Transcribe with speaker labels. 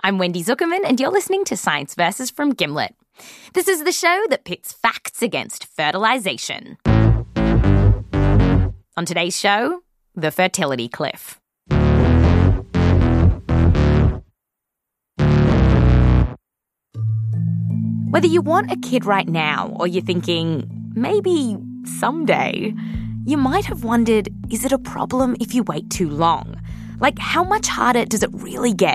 Speaker 1: I'm Wendy Zuckerman, and you're listening to Science Versus from Gimlet. This is the show that pits facts against fertilization. On today's show, the fertility cliff. Whether you want a kid right now or you're thinking, maybe someday, you might have wondered, is it a problem if you wait too long? Like, how much harder does it really get